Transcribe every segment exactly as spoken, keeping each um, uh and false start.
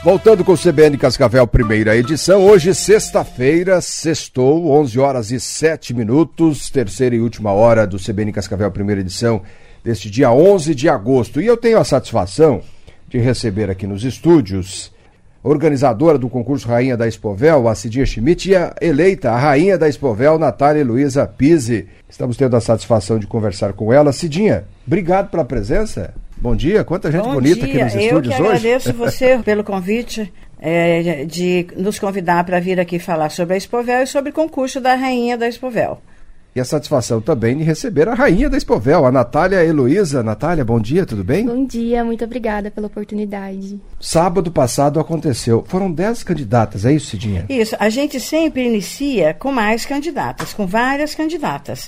Voltando com o C B N Cascavel, primeira edição, hoje sexta-feira, sextou, onze horas e sete minutos, terceira e última hora do C B N Cascavel, primeira edição, deste dia onze de agosto. E eu tenho a satisfação de receber aqui nos estúdios a organizadora do concurso Rainha da Expovel, a Cidinha Schmidt, e a eleita, a Rainha da Expovel, Natália Heloísa Pizzi. Estamos tendo a satisfação de conversar com ela. Cidinha, obrigado pela presença. Bom dia, quanta gente Bom bonita dia. aqui nos estúdios hoje. Eu que agradeço você pelo convite é, de nos convidar para vir aqui falar sobre a Expovel e sobre o concurso da Rainha da Expovel. E a satisfação também de receber a Rainha da Expovel, a Natália Heloísa. Natália, bom dia, tudo bem? Bom dia, muito obrigada pela oportunidade. Sábado passado aconteceu, foram dez candidatas, é isso, Cidinha? Isso, a gente sempre inicia com mais candidatas, com várias candidatas.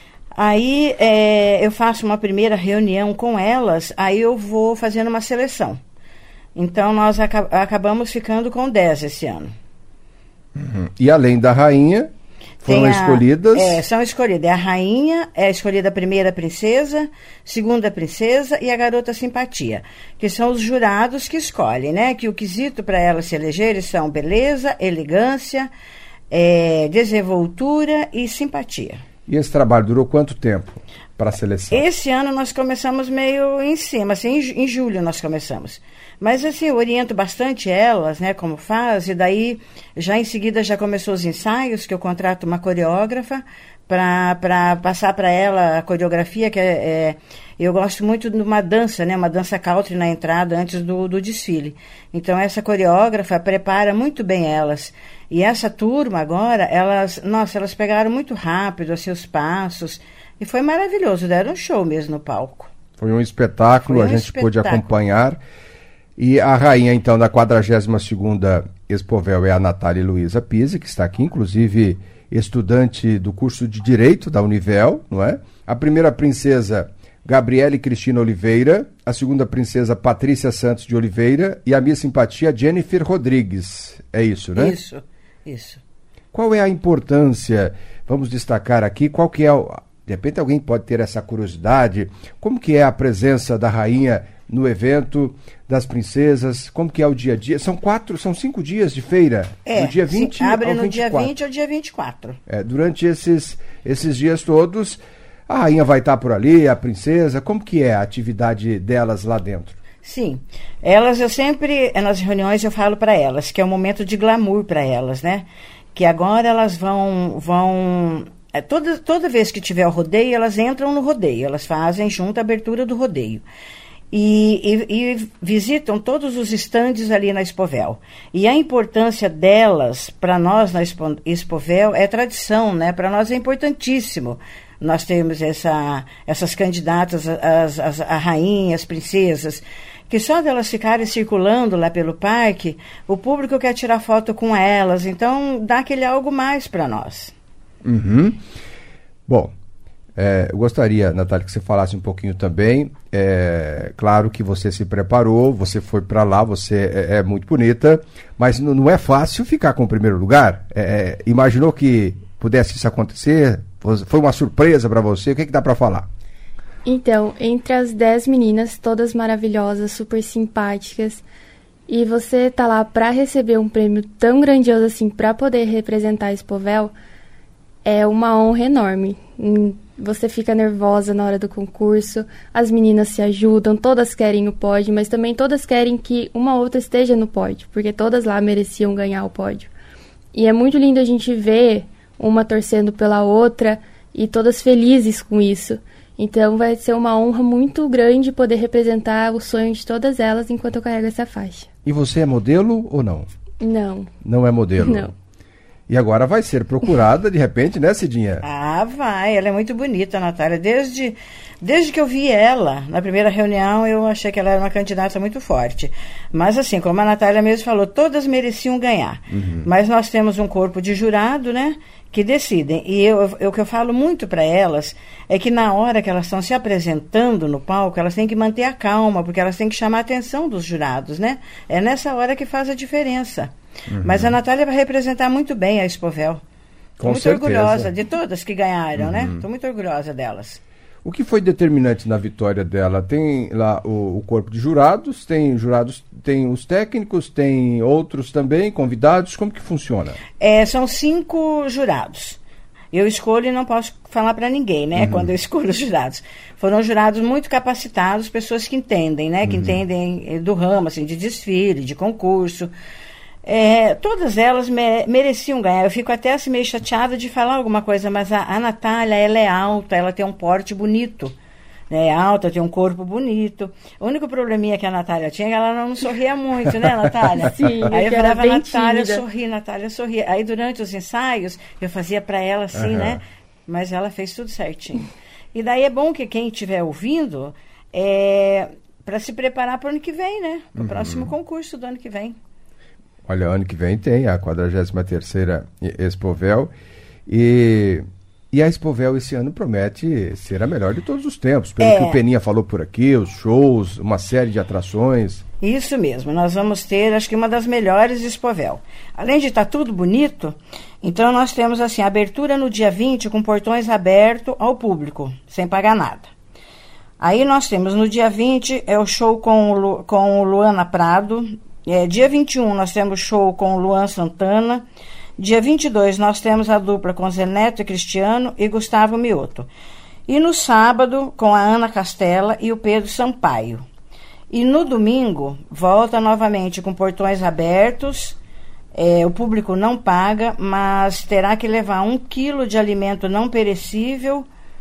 Aí é, eu faço uma primeira reunião com elas, aí eu vou fazendo uma seleção. Então nós aca- acabamos ficando com dez esse ano. Uhum. E além da rainha, foram Tem a, escolhidas... É, são escolhidas. É a rainha, é escolhida a primeira princesa, segunda princesa e a garota simpatia, que são os jurados que escolhem, né? Que o quesito para elas se elegerem são beleza, elegância, é, desenvoltura e simpatia. E esse trabalho durou quanto tempo para a seleção? Esse ano nós começamos meio em cima, assim, em, em julho nós começamos. Mas assim, eu oriento bastante elas, né, como faz, e daí já em seguida já começou os ensaios, que eu contrato uma coreógrafa para passar para ela a coreografia, que é, é, eu gosto muito de uma dança, né, uma dança country na entrada antes do, do desfile. Então essa coreógrafa prepara muito bem elas. E essa turma agora, elas, nossa, elas pegaram muito rápido assim, os passos, e foi maravilhoso, deram um show mesmo no palco. Foi um espetáculo, Foi um a gente espetáculo. pôde acompanhar. E a rainha, então, da quadragésima segunda Expovel é a Natália Heloísa Pizzi, que está aqui, inclusive estudante do curso de Direito da Univel, não é? A primeira princesa, Gabriele Cristina Oliveira, a segunda princesa, Patrícia Santos de Oliveira, e a minha simpatia, Jennifer Rodrigues. É isso, né? Isso, isso. Qual é a importância, vamos destacar aqui, qual que é, o, de repente alguém pode ter essa curiosidade, como que é a presença da rainha no evento das princesas, como que é o dia a dia? São quatro, são cinco dias de feira, É, do dia vinte ao abre no vinte e dia quatro. vinte ao dia vinte e quatro. É, durante esses, esses dias todos, a rainha vai estar por ali, a princesa, como que é a atividade delas lá dentro? Sim, elas eu sempre, nas reuniões eu falo para elas, que é um momento de glamour para elas, né? Que agora elas vão, vão é, toda, toda vez que tiver o rodeio, elas entram no rodeio, elas fazem junto a abertura do rodeio. E, e, e visitam todos os estandes ali na Expovel. E a importância delas, para nós na Expo, Expovel, é tradição, né? Para nós é importantíssimo. Nós temos essa, essas candidatas, as, as, a rainha, as princesas, que só delas ficarem circulando lá pelo parque, o público quer tirar foto com elas, então dá aquele algo mais para nós. Uhum. Bom, é, eu gostaria, Natália, que você falasse um pouquinho também. É, claro que você se preparou, você foi para lá, você é, é muito bonita, mas n- não é fácil ficar com o primeiro lugar. É, imaginou que pudesse isso acontecer? Foi uma surpresa para você? O que, que dá para falar? Então, entre as dez meninas, todas maravilhosas, super simpáticas, e você tá lá para receber um prêmio tão grandioso assim, para poder representar a Expovel, é uma honra enorme. Você fica nervosa na hora do concurso, as meninas se ajudam, todas querem o pódio, mas também todas querem que uma outra esteja no pódio, porque todas lá mereciam ganhar o pódio. E é muito lindo a gente ver uma torcendo pela outra e todas felizes com isso. Então vai ser uma honra muito grande poder representar o sonho de todas elas enquanto eu carrego essa faixa. E você é modelo ou não? Não. Não é modelo? Não. E agora vai ser procurada de repente, né, Cidinha? Ah, vai. Ela é muito bonita, a Natália. Desde, desde que eu vi ela, na primeira reunião, eu achei que ela era uma candidata muito forte. Mas assim, como a Natália mesmo falou, todas mereciam ganhar. Uhum. Mas nós temos um corpo de jurado, né, que decidem. E eu, eu, o que eu falo muito para elas é que na hora que elas estão se apresentando no palco, elas têm que manter a calma, porque elas têm que chamar a atenção dos jurados, né? É nessa hora que faz a diferença. Uhum. Mas a Natália vai representar muito bem a Expovel. Estou muito certeza. orgulhosa de todas que ganharam, uhum. né? Estou muito orgulhosa delas. O que foi determinante na vitória dela? Tem lá o, o corpo de jurados, tem jurados, tem os técnicos, tem outros também, convidados, como que funciona? É, são cinco jurados. Eu escolho e não posso falar para ninguém, né? Uhum. Quando eu escolho os jurados. Foram jurados muito capacitados, pessoas que entendem, né? Que uhum. entendem do ramo, assim, de desfile, de concurso. É, todas elas me, mereciam ganhar. Eu fico até assim, meio chateada de falar alguma coisa, mas a, a Natália, ela é alta, ela tem um porte bonito. Né? É alta, tem um corpo bonito. O único probleminha que a Natália tinha é que ela não sorria muito, né, Natália? Sim, aí eu falava, Natália, tímida. sorri, Natália, sorri. Aí durante os ensaios, eu fazia para ela assim, uhum. né? Mas ela fez tudo certinho. E daí é bom que quem estiver ouvindo, é, para se preparar para o ano que vem, né? Para o uhum. próximo concurso do ano que vem. Olha, ano que vem tem a quadragésima terceira Expovel e, e a Expovel esse ano promete ser a melhor de todos os tempos, pelo é. que o Peninha falou por aqui, os shows, uma série de atrações. Isso mesmo, nós vamos ter, acho que uma das melhores Expovel. Além de estar tudo bonito, então nós temos assim, a abertura no dia vinte com portões abertos ao público, sem pagar nada. Aí nós temos no dia vinte, é o show com o, Lu, com o Luana Prado. É, dia vinte e um nós temos show com o Luan Santana. Dia vinte e dois nós temos a dupla com Zé Neto e Cristiano e Gustavo Mioto. E no sábado com a Ana Castela e o Pedro Sampaio. E no domingo volta novamente com portões abertos. É, o público não paga, mas terá que levar um quilo de alimento não perecível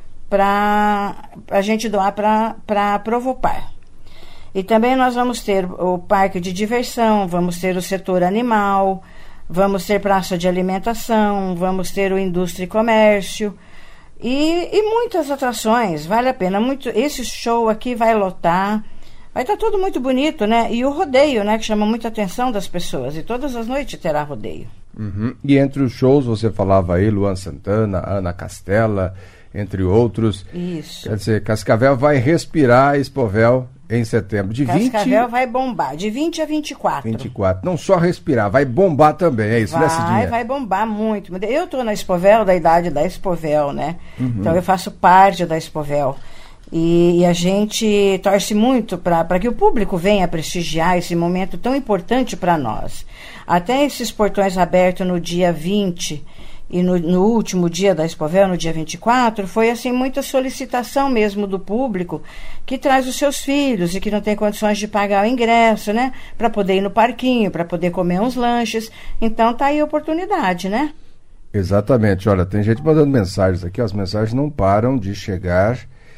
para a gente doar para a Provopar. E também nós vamos ter o parque de diversão, vamos ter o setor animal, vamos ter praça de alimentação, vamos ter o indústria e comércio e, e muitas atrações, vale a pena. Muito, esse show aqui vai lotar, vai estar tudo muito bonito, né? E o rodeio, né, que chama muita atenção das pessoas, e todas as noites terá rodeio. Uhum. E entre os shows, você falava aí, Luan Santana, Ana Castela, entre outros. Isso. Quer dizer, Cascavel vai respirar a Expovel em setembro. De Cascavel vinte... vai bombar, de vinte a vinte e quatro. vinte e quatro. Não só respirar, vai bombar também, é isso, vai, né, Cidinha? Vai, vai bombar muito. Eu estou na Expovel, da idade da Expovel, né? Uhum. Então eu faço parte da Expovel. E, e a gente torce muito para que o público venha prestigiar esse momento tão importante para nós. Até esses portões abertos no dia vinte e no, no último dia da Expovel, no dia vinte e quatro, foi assim muita solicitação mesmo do público que traz os seus filhos e que não tem condições de pagar o ingresso, né? Para poder ir no parquinho, para poder comer uns lanches. Então tá aí a oportunidade, né? Exatamente. Olha, tem gente mandando mensagens aqui, as mensagens não param de chegar.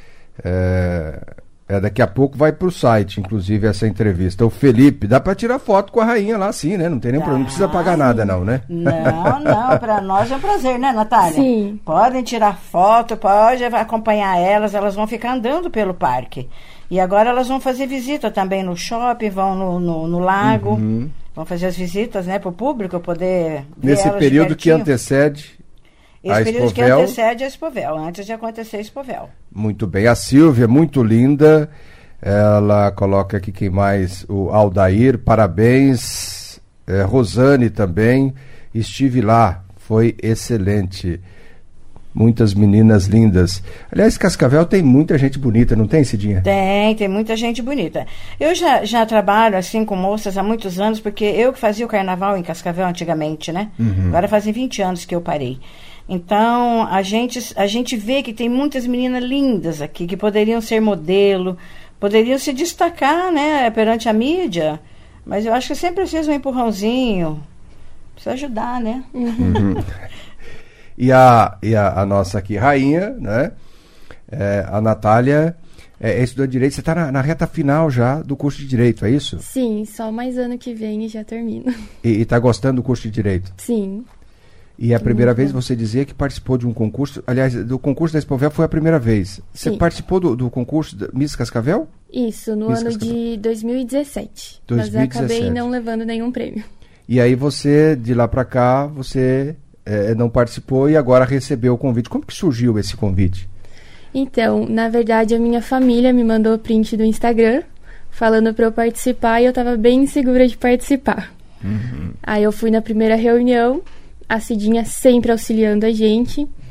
É, é, daqui a pouco vai pro site, inclusive, essa entrevista. O Felipe, dá para tirar foto com a rainha lá, sim, né? Não tem nenhum problema, não precisa pagar nada, não, né? Não, não, para nós é um prazer, né, Natália? Sim. Podem tirar foto, pode acompanhar elas, elas vão ficar andando pelo parque. E agora elas vão fazer visita também no shopping, vão no, no, no lago, uhum. vão fazer as visitas, né, pro público poder ver nesse elas período que divertinho. antecede Esse a período Expovel. que antecede a Expovel, antes de acontecer a Expovel. Muito bem. A Silvia, muito linda. Ela coloca aqui quem mais? O Aldair, parabéns. É, Rosane também. Estive lá, foi excelente. Muitas meninas lindas. Aliás, Cascavel tem muita gente bonita, não tem, Cidinha? Tem, tem muita gente bonita. Eu já, já trabalho assim com moças há muitos anos, porque eu que fazia o carnaval em Cascavel antigamente, né? Uhum. Agora fazem vinte anos que eu parei. Então, a gente, a gente vê que tem muitas meninas lindas aqui, que poderiam ser modelo, poderiam se destacar, né, perante a mídia, mas eu acho que sempre precisa um empurrãozinho, precisa ajudar, né? Uhum. E, a, e a, a nossa aqui, rainha, né, é, a Natália, é, é estudante de Direito, você está na, na reta final já do curso de Direito, é isso? Sim, só mais ano que vem e já termino. E está gostando do curso de Direito? Sim. E a primeira vez você dizia que participou de um concurso, aliás, do concurso da Expovel foi a primeira vez. Você Sim. participou do, do concurso da Miss Cascavel? Isso, no Miss ano Cascavel. De dois mil e dezessete. dois mil e dezessete. Mas eu acabei não levando nenhum prêmio. E aí você, de lá para cá, você é, não participou e agora recebeu o convite. Como que surgiu esse convite? Então, na verdade, a minha família me mandou o print do Instagram, falando para eu participar, e eu estava bem insegura de participar. Uhum. Aí eu fui na primeira reunião, a Cidinha sempre auxiliando a gente,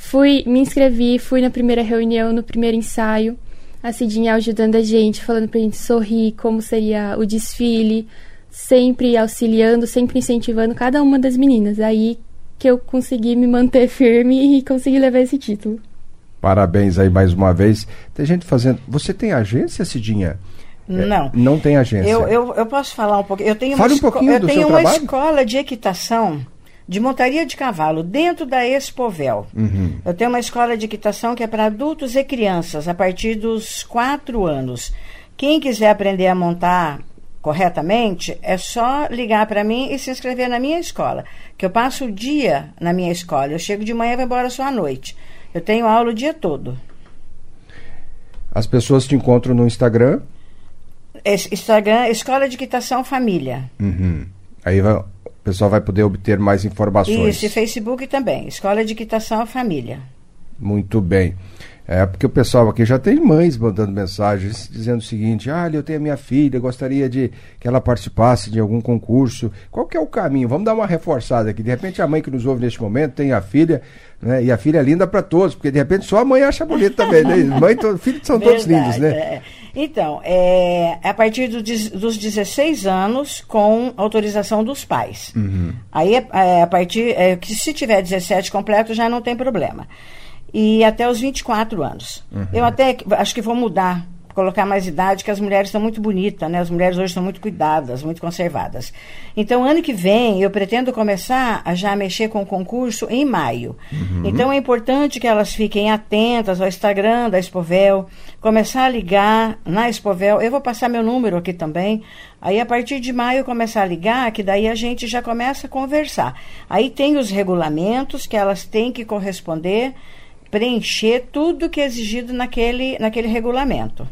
Fui, me inscrevi, fui na primeira reunião, no primeiro ensaio. A Cidinha ajudando a gente, falando pra gente sorrir, como seria o desfile, sempre auxiliando, sempre incentivando cada uma das meninas. Aí que eu consegui me manter firme e consegui levar esse título. Parabéns aí mais uma vez. Tem gente fazendo... Você tem agência, Cidinha? Não. É, não tem agência. Eu, eu, eu posso falar um pouquinho. Eu tenho Fale uma, um pouquinho eu do tenho seu uma trabalho. escola de equitação, de montaria de cavalo, dentro da Expovel. Uhum. Eu tenho uma escola de equitação que é para adultos e crianças, a partir dos quatro anos. Quem quiser aprender a montar corretamente, é só ligar para mim e se inscrever na minha escola, que eu passo o dia na minha escola. Eu chego de manhã e vou embora só à noite. Eu tenho aula o dia todo. As pessoas te encontram no Instagram? Instagram, Escola de Equitação Família. Uhum. Aí vai, o pessoal vai poder obter mais informações. Isso, e Facebook também, Escola de Equitação Família. Muito bem. É porque o pessoal aqui já tem mães mandando mensagens dizendo o seguinte: ah, eu tenho a minha filha, gostaria de que ela participasse de algum concurso. Qual que é o caminho? Vamos dar uma reforçada aqui. De repente a mãe que nos ouve neste momento tem a filha, né? E a filha é linda para todos, porque de repente só a mãe acha bonito também, né? Mãe, to, filhos são Verdade, todos lindos, né? É. Então, é a partir do, dos dezesseis anos, com autorização dos pais. Uhum. Aí, é, a partir, é, que se tiver dezessete completo, já não tem problema. E até os vinte e quatro anos. Uhum. Eu até acho que vou mudar, colocar mais idade, que as mulheres estão muito bonitas, né? As mulheres hoje estão muito cuidadas, muito conservadas. Então, ano que vem, eu pretendo começar a já mexer com o concurso em maio. Uhum. Então, é importante que elas fiquem atentas ao Instagram da Expovel, começar a ligar na Expovel. Eu vou passar meu número aqui também. Aí, a partir de maio, começar a ligar, que daí a gente já começa a conversar. Aí tem os regulamentos que elas têm que corresponder, preencher tudo que é exigido naquele, naquele regulamento.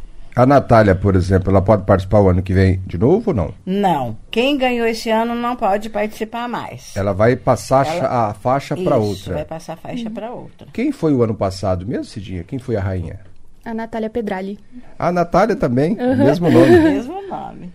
A Natália, por exemplo, ela pode participar o ano que vem de novo ou não? Não. Quem ganhou esse ano não pode participar mais. Ela vai passar Ela... a faixa para outra. vai passar a faixa uhum. para outra. Quem foi o ano passado mesmo, Cidinha? Quem foi a rainha? A Natália Pedrali. A Natália também, uhum. mesmo nome. Mesmo nome.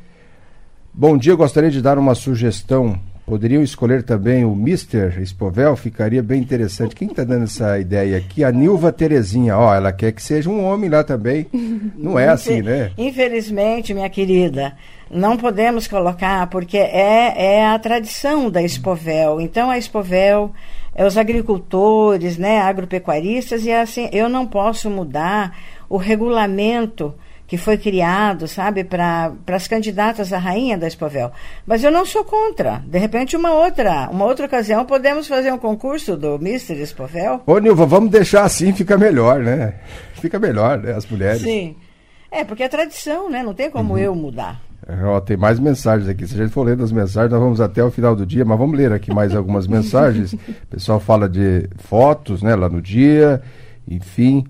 Bom dia, eu gostaria de dar uma sugestão. Poderiam escolher também o mister Expovel, ficaria bem interessante. Quem está dando essa ideia aqui? A Nilva Terezinha. Ó, ela quer que seja um homem lá também. Não é assim, né? Infelizmente, minha querida, não podemos colocar, porque é, é a tradição da Expovel. Então, a Expovel é os agricultores, né, agropecuaristas, e assim, eu não posso mudar o regulamento que foi criado, sabe, para as candidatas à rainha da Expovel. Mas eu não sou contra. De repente, uma outra, uma outra ocasião, podemos fazer um concurso do mister Expovel? Ô, Nilva, vamos deixar assim, fica melhor, né? Fica melhor, né, as mulheres. Sim. É, porque é tradição, né? Não tem como uhum. eu mudar. Ó, tem mais mensagens aqui. Se a gente for lendo as mensagens, nós vamos até o final do dia, mas vamos ler aqui mais algumas mensagens. O pessoal fala de fotos, né, lá no dia, enfim...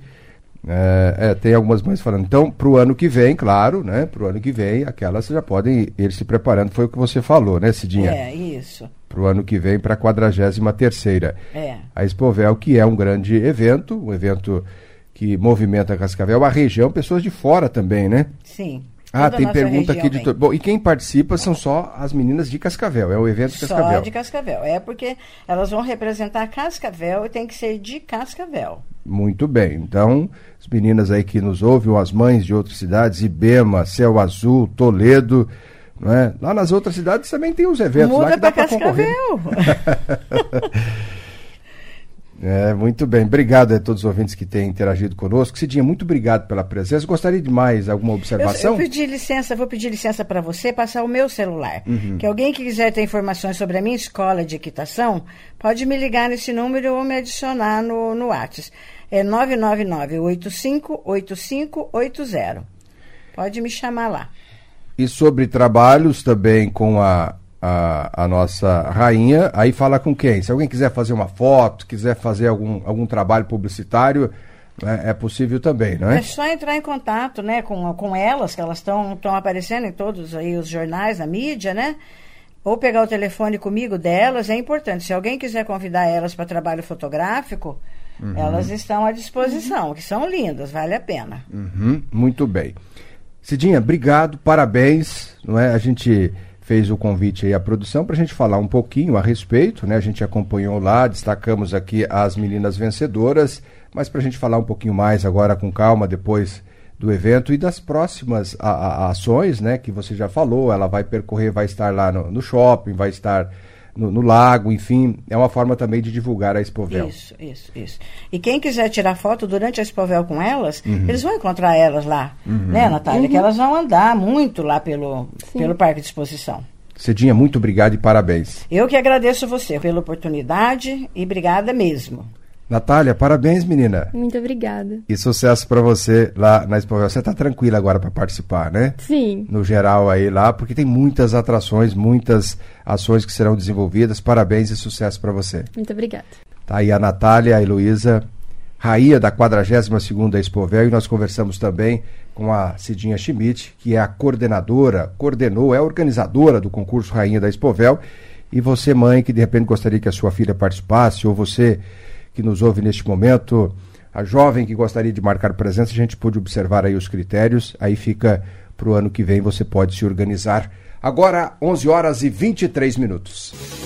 É, é, tem algumas mães falando, então, para o ano que vem, claro, né? Para o ano que vem, aquelas já podem ir se preparando, foi o que você falou, né, Cidinha? É, isso. Para o ano que vem, para a quadragésima terceira. É. A Expovel, que é um grande evento, um evento que movimenta Cascavel, a região, pessoas de fora também, né? Sim. Ah, tem pergunta aqui de todo. Bom, e quem participa são só as meninas de Cascavel, é o evento de Cascavel. Só de Cascavel, é porque elas vão representar Cascavel e tem que ser de Cascavel. Muito bem, então, as meninas aí que nos ouvem, as mães de outras cidades, Ibema, Céu Azul, Toledo, não é? Lá nas outras cidades também tem os eventos. Muda lá que dá para Cascavel. É, muito bem. Obrigado a todos os ouvintes que têm interagido conosco. Cidinha, muito obrigado pela presença. Gostaria de mais alguma observação? Eu, eu pedi licença, vou pedir licença para você passar o meu celular. Uhum. Que alguém que quiser ter informações sobre a minha escola de equitação, pode me ligar nesse número ou me adicionar no, no WhatsApp. É nove nove nove, oito cinco oito cinco oito zero. Pode me chamar lá. E sobre trabalhos também com a... A, a nossa rainha, aí fala com quem? Se alguém quiser fazer uma foto, quiser fazer algum, algum trabalho publicitário, né, é possível também, não é? É só entrar em contato, né, com, com elas, que elas estão aparecendo em todos aí os jornais, na mídia, né? Ou pegar o telefone comigo delas, é importante. Se alguém quiser convidar elas para trabalho fotográfico, uhum. elas estão à disposição, uhum. que são lindas, vale a pena. Uhum, muito bem. Cidinha, obrigado, parabéns, não é? A gente... fez o convite aí à produção para a gente falar um pouquinho a respeito, né? A gente acompanhou lá, destacamos aqui as meninas vencedoras, mas para a gente falar um pouquinho mais agora com calma depois do evento e das próximas a, a, ações, né? Que você já falou, ela vai percorrer, vai estar lá no, no shopping, vai estar no, no lago, enfim, é uma forma também de divulgar a Expovel. Isso, isso, isso. E quem quiser tirar foto durante a Expovel com elas, uhum. eles vão encontrar elas lá, uhum. né, Natália? Uhum. Que elas vão andar muito lá pelo, pelo Parque de Exposição. Cidinha, muito obrigado e parabéns. Eu que agradeço você pela oportunidade e obrigada mesmo. Natália, parabéns, menina. Muito obrigada. E sucesso para você lá na Expovel. Você tá tranquila agora para participar, né? Sim. No geral aí lá, porque tem muitas atrações, muitas ações que serão desenvolvidas. Parabéns e sucesso para você. Muito obrigada. Tá aí a Natália, a Heloísa, rainha da quadragésima segunda Expovel, e nós conversamos também com a Cidinha Schmidt, que é a coordenadora, coordenou, é a organizadora do concurso Rainha da Expovel. E você, mãe, que de repente gostaria que a sua filha participasse, ou você que nos ouve neste momento, a jovem que gostaria de marcar presença, a gente pôde observar aí os critérios, aí fica para o ano que vem, você pode se organizar. Agora, onze horas e vinte e três minutos.